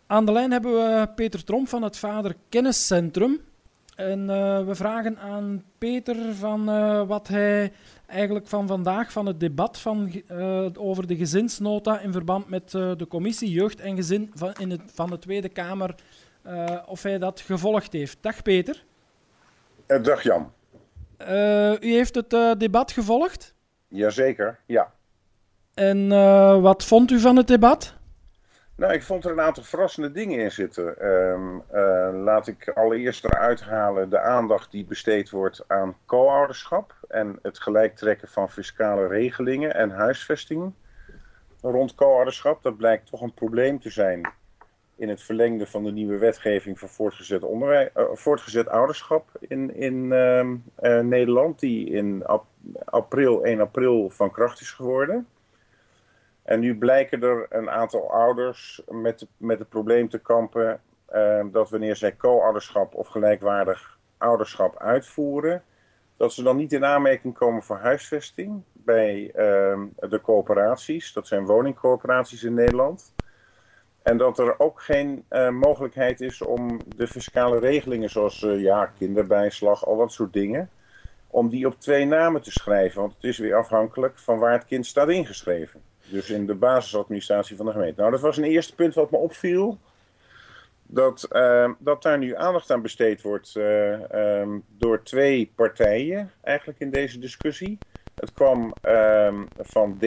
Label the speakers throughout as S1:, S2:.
S1: Aan de lijn hebben we Peter Tromp van het Vader Kenniscentrum. En we vragen aan Peter van wat hij eigenlijk van vandaag, van het debat over de gezinsnota in verband met de commissie Jeugd en Gezin van de Tweede Kamer, of hij dat gevolgd heeft. Dag Peter.
S2: Dag Jan.
S1: U heeft het debat gevolgd?
S2: Jazeker, ja.
S1: En wat vond u van het debat?
S2: Nou, ik vond er een aantal verrassende dingen in zitten. Laat ik allereerst eruit halen de aandacht die besteed wordt aan co-ouderschap en het gelijktrekken van fiscale regelingen en huisvesting rond co-ouderschap. Dat blijkt toch een probleem te zijn in het verlengde van de nieuwe wetgeving voor voortgezet ouderschap in Nederland, die in 1 april van kracht is geworden. En nu blijken er een aantal ouders met het probleem te kampen dat wanneer zij co-ouderschap of gelijkwaardig ouderschap uitvoeren, dat ze dan niet in aanmerking komen voor huisvesting bij de coöperaties. Dat zijn woningcoöperaties in Nederland. En dat er ook geen mogelijkheid is om de fiscale regelingen zoals kinderbijslag, al dat soort dingen, om die op 2 namen te schrijven. Want het is weer afhankelijk van waar het kind staat ingeschreven. Dus in de basisadministratie van de gemeente. Nou, dat was een eerste punt wat me opviel. Dat daar nu aandacht aan besteed wordt door 2 partijen eigenlijk in deze discussie. Het kwam van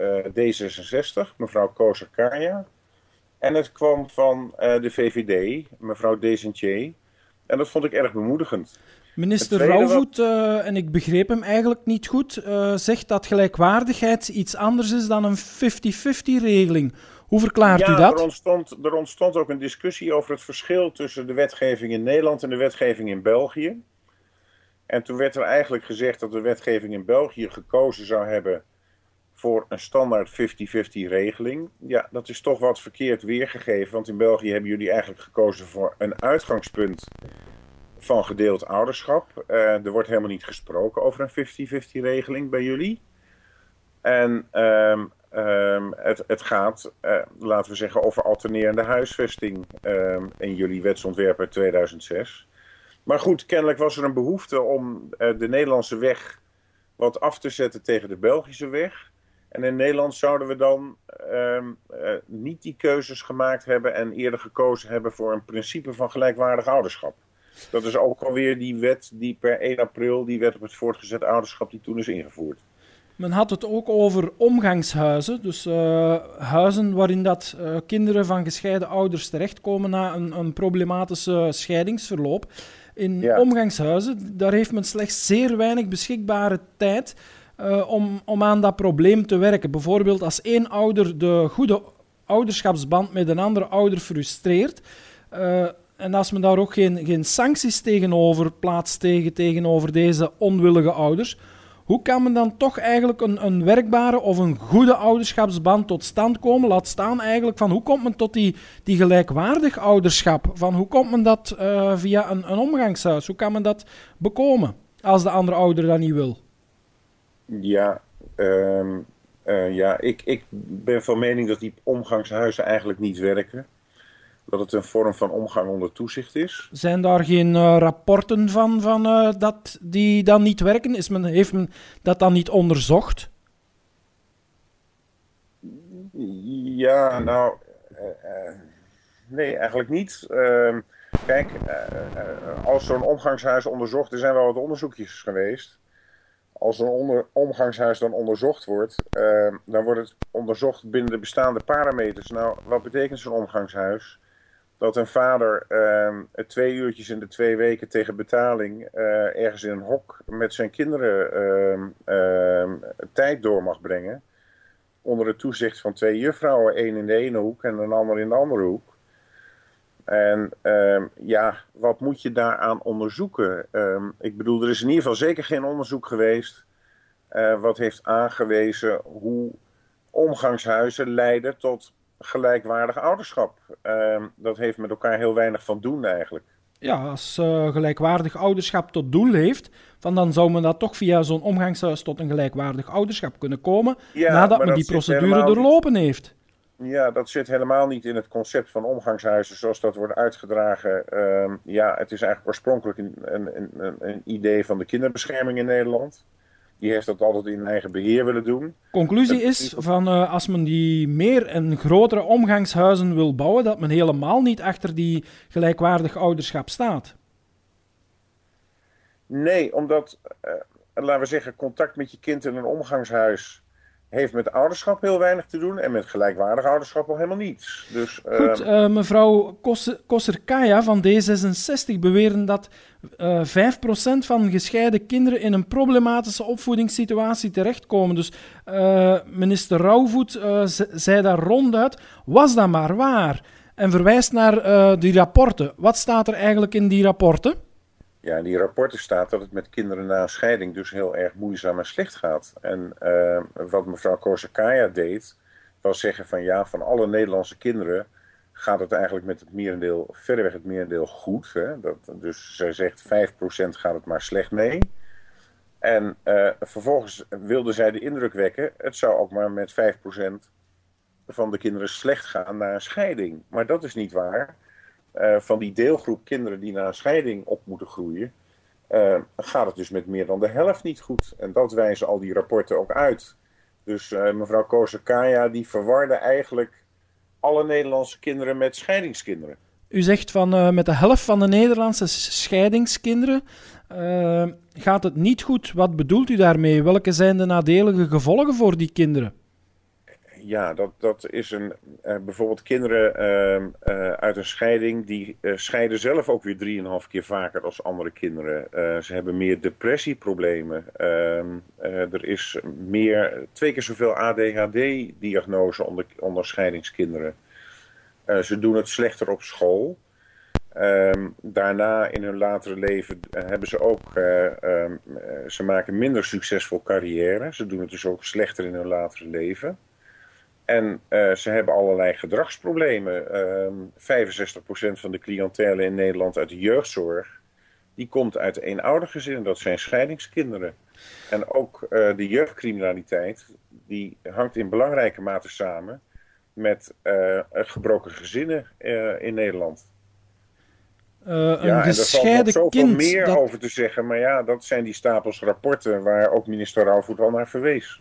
S2: D66, mevrouw Koser-Kaya. En het kwam van de VVD, mevrouw Desentier. En dat vond ik erg bemoedigend.
S1: Minister Rauwvoet, en ik begreep hem eigenlijk niet goed, zegt dat gelijkwaardigheid iets anders is dan een 50-50-regeling. Hoe verklaart u dat?
S2: Er ontstond ook een discussie over het verschil tussen de wetgeving in Nederland en de wetgeving in België. En toen werd er eigenlijk gezegd dat de wetgeving in België gekozen zou hebben voor een standaard 50-50-regeling. Ja, dat is toch wat verkeerd weergegeven, want in België hebben jullie eigenlijk gekozen voor een uitgangspunt van gedeeld ouderschap. Er wordt helemaal niet gesproken over een 50-50-regeling bij jullie. En het gaat, laten we zeggen, over alternerende huisvesting in jullie wetsontwerp uit 2006. Maar goed, kennelijk was er een behoefte om de Nederlandse weg wat af te zetten tegen de Belgische weg. En in Nederland zouden we dan niet die keuzes gemaakt hebben en eerder gekozen hebben voor een principe van gelijkwaardig ouderschap. Dat is ook alweer die wet die per 1 april, die wet op het voortgezet ouderschap, die toen is ingevoerd.
S1: Men had het ook over omgangshuizen, dus huizen waarin dat kinderen van gescheiden ouders terechtkomen na een problematische scheidingsverloop. In omgangshuizen, daar heeft men slechts zeer weinig beschikbare tijd om aan dat probleem te werken. Bijvoorbeeld als 1 ouder de goede ouderschapsband met een andere ouder frustreert, en als men daar ook geen sancties tegenover plaatst tegenover deze onwillige ouders, hoe kan men dan toch eigenlijk een werkbare of een goede ouderschapsband tot stand komen? Laat staan eigenlijk van hoe komt men tot die gelijkwaardig ouderschap? Van hoe komt men dat via een omgangshuis? Hoe kan men dat bekomen als de andere ouder dat niet wil? Ik ben van mening dat die omgangshuizen eigenlijk niet werken. Dat het een vorm van omgang onder toezicht is. Zijn daar geen rapporten van dat die dan niet werken? Heeft men dat dan niet onderzocht? Ja, nou, nee, eigenlijk niet. Kijk, als zo'n omgangshuis onderzocht, er zijn wel wat onderzoekjes geweest. Als een omgangshuis dan onderzocht wordt, dan wordt het onderzocht binnen de bestaande parameters. Nou, wat betekent zo'n omgangshuis? Dat een vader 2 uurtjes in de 2 weken tegen betaling ergens in een hok met zijn kinderen tijd door mag brengen. Onder het toezicht van 2 juffrouwen, 1 in de ene hoek en een ander in de andere hoek. En wat moet je daaraan onderzoeken? Ik bedoel, er is in ieder geval zeker geen onderzoek geweest wat heeft aangewezen hoe omgangshuizen leiden tot gelijkwaardig ouderschap. Dat heeft met elkaar heel weinig van doen eigenlijk. Ja, als gelijkwaardig ouderschap tot doel heeft, dan zou men dat toch via zo'n omgangshuis tot een gelijkwaardig ouderschap kunnen komen, nadat men die procedure doorlopen heeft.
S2: Ja, dat zit helemaal niet in het concept van omgangshuizen zoals dat wordt uitgedragen. Ja, het is eigenlijk oorspronkelijk een idee van de kinderbescherming in Nederland. Die heeft dat altijd in eigen beheer willen doen.
S3: Conclusie is van als men die meer en grotere omgangshuizen wil bouwen, dat men helemaal niet achter die gelijkwaardig ouderschap staat.
S2: Nee, omdat, laten we zeggen, contact met je kind in een omgangshuis heeft met ouderschap heel weinig te doen en met gelijkwaardig ouderschap al helemaal niets. Dus,
S3: Goed, mevrouw Kosserkaya van D66 beweren dat 5% van gescheiden kinderen in een problematische opvoedingssituatie terechtkomen. Dus minister Rauwvoet zei daar ronduit, was dat maar waar? En verwijst naar die rapporten. Wat staat er eigenlijk in die rapporten?
S2: Ja, in die rapporten staat dat het met kinderen na een scheiding dus heel erg moeizaam en slecht gaat. En wat mevrouw Kosserkaya deed, was zeggen van ja, van alle Nederlandse kinderen gaat het eigenlijk met het merendeel, verreweg het merendeel goed. Hè? Dus zij zegt 5% gaat het maar slecht mee. En vervolgens wilde zij de indruk wekken, het zou ook maar met 5% van de kinderen slecht gaan na een scheiding. Maar dat is niet waar. Van die deelgroep kinderen die na een scheiding op moeten groeien, gaat het dus met meer dan de helft niet goed. En dat wijzen al die rapporten ook uit. Dus mevrouw Kosserkaya die verwarde eigenlijk alle Nederlandse kinderen met scheidingskinderen.
S3: U zegt van met de helft van de Nederlandse scheidingskinderen gaat het niet goed. Wat bedoelt u daarmee? Welke zijn de nadelige gevolgen voor die kinderen?
S2: Ja, dat is bijvoorbeeld kinderen uit een scheiding, die scheiden zelf ook weer 3,5 keer vaker als andere kinderen. Ze hebben meer depressieproblemen. Er is 2 keer zoveel ADHD-diagnose onder scheidingskinderen. Ze doen het slechter op school. Daarna in hun latere leven hebben ze ook, ze maken minder succesvol carrière. Ze doen het dus ook slechter in hun latere leven. En ze hebben allerlei gedragsproblemen. 65% van de cliëntele in Nederland uit de jeugdzorg, die komt uit eenoudergezinnen. Dat zijn scheidingskinderen. En ook de jeugdcriminaliteit, die hangt in belangrijke mate samen met gebroken gezinnen in Nederland.
S3: Een
S2: en
S3: gescheiden
S2: er valt nog zoveel
S3: kind
S2: meer over te zeggen. Maar ja, dat zijn die stapels rapporten waar ook minister Rauwvoet al naar verwees.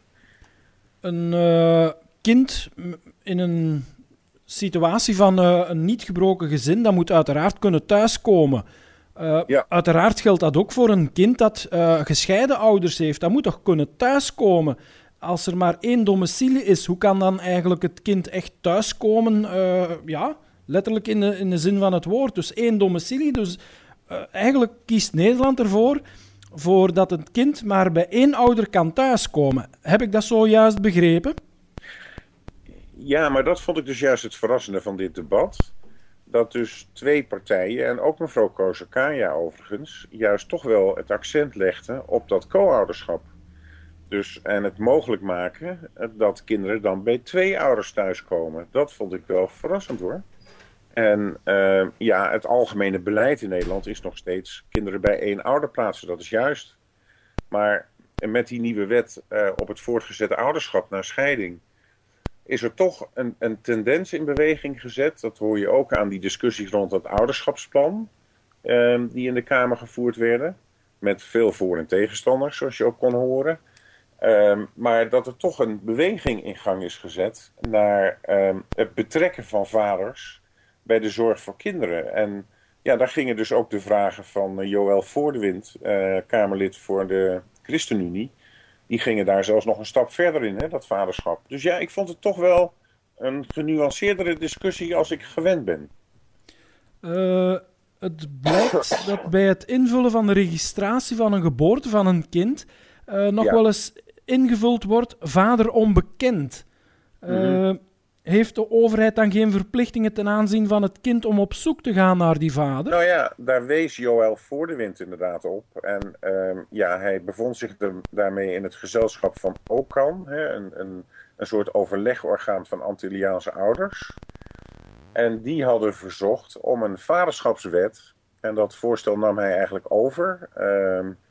S3: Een kind in een situatie van een niet gebroken gezin, dat moet uiteraard kunnen thuiskomen.
S2: Ja.
S3: Uiteraard geldt dat ook voor een kind dat gescheiden ouders heeft. Dat moet toch kunnen thuiskomen? Als er maar 1 domicilie is, hoe kan dan eigenlijk het kind echt thuiskomen? Ja, letterlijk in de zin van het woord. Dus 1 domicilie. Dus eigenlijk kiest Nederland ervoor dat het kind maar bij 1 ouder kan thuiskomen. Heb ik dat zojuist begrepen?
S2: Ja, maar dat vond ik dus juist het verrassende van dit debat. Dat dus 2 partijen, en ook mevrouw Kosserkaya overigens, juist toch wel het accent legden op dat co-ouderschap. Dus, en het mogelijk maken dat kinderen dan bij 2 ouders thuiskomen. Dat vond ik wel verrassend hoor. En ja, het algemene beleid in Nederland is nog steeds kinderen bij 1 ouder plaatsen. Dat is juist. Maar met die nieuwe wet op het voortgezette ouderschap na scheiding is er toch een tendens in beweging gezet. Dat hoor je ook aan die discussies rond het ouderschapsplan die in de Kamer gevoerd werden. Met veel voor- en tegenstanders, zoals je ook kon horen. Maar dat er toch een beweging in gang is gezet naar het betrekken van vaders bij de zorg voor kinderen. En ja, daar gingen dus ook de vragen van Joël Voordewind, Kamerlid voor de ChristenUnie. Die gingen daar zelfs nog een stap verder in, hè, dat vaderschap. Dus ja, ik vond het toch wel een genuanceerdere discussie als ik gewend ben.
S3: Het blijkt dat bij het invullen van de registratie van een geboorte van een kind nog wel eens ingevuld wordt vader onbekend. Heeft de overheid dan geen verplichtingen ten aanzien van het kind om op zoek te gaan naar die vader?
S2: Nou ja, daar wees Joël Voordewind inderdaad op. En ja, hij bevond zich daarmee in het gezelschap van OCAN, hè, een soort overlegorgaan van Antilliaanse ouders. En die hadden verzocht om een vaderschapswet, en dat voorstel nam hij eigenlijk over.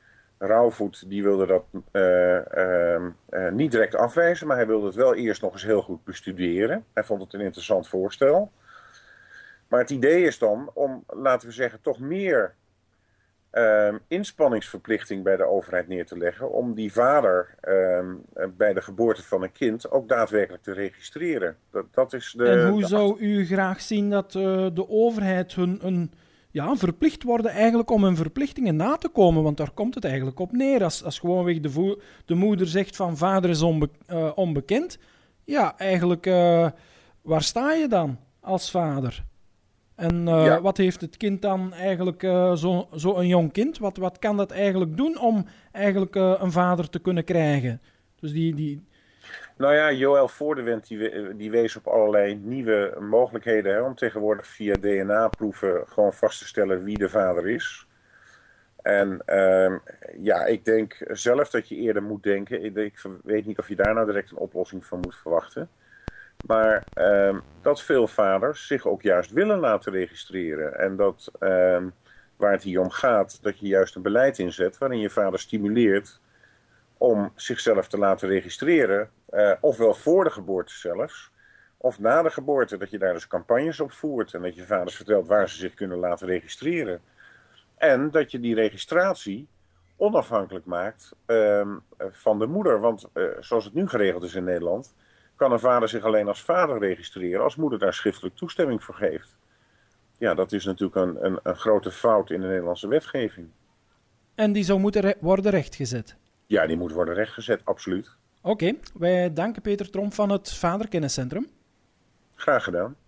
S1: Rauwvoet die wilde dat niet direct afwijzen, maar hij wilde het wel eerst nog eens heel goed bestuderen. Hij vond het een interessant voorstel. Maar het idee is dan om, laten we zeggen, toch meer inspanningsverplichting bij de overheid neer te leggen om die vader bij de geboorte van een kind ook daadwerkelijk te registreren. Dat is
S3: En hoe zou u graag zien dat de overheid verplicht worden eigenlijk om hun verplichtingen na te komen? Want daar komt het eigenlijk op neer. Als gewoonweg de moeder zegt van vader is onbekend, ja, eigenlijk waar sta je dan als vader? En wat heeft het kind dan eigenlijk, zo een jong kind, wat kan dat eigenlijk doen om eigenlijk een vader te kunnen krijgen? Dus
S1: Nou ja, Joël Voordewind die wees op allerlei nieuwe mogelijkheden, hè, om tegenwoordig via DNA-proeven gewoon vast te stellen wie de vader is. En ik denk zelf dat je eerder moet denken, ik weet niet of je daar nou direct een oplossing van moet verwachten, maar dat veel vaders zich ook juist willen laten registreren. En dat waar het hier om gaat, dat je juist een beleid inzet waarin je vader stimuleert om zichzelf te laten registreren, ofwel voor de geboorte zelfs, of na de geboorte, dat je daar dus campagnes op voert en dat je vaders vertelt waar ze zich kunnen laten registreren. En dat je die registratie onafhankelijk maakt van de moeder. Want zoals het nu geregeld is in Nederland, kan een vader zich alleen als vader registreren als moeder daar schriftelijk toestemming voor geeft. Ja, dat is natuurlijk een grote fout in de Nederlandse wetgeving.
S3: En die zou moeten worden rechtgezet?
S1: Ja, die moet worden rechtgezet, absoluut.
S3: Oké, wij danken Peter Tromp van het Vaderkenniscentrum.
S1: Graag gedaan.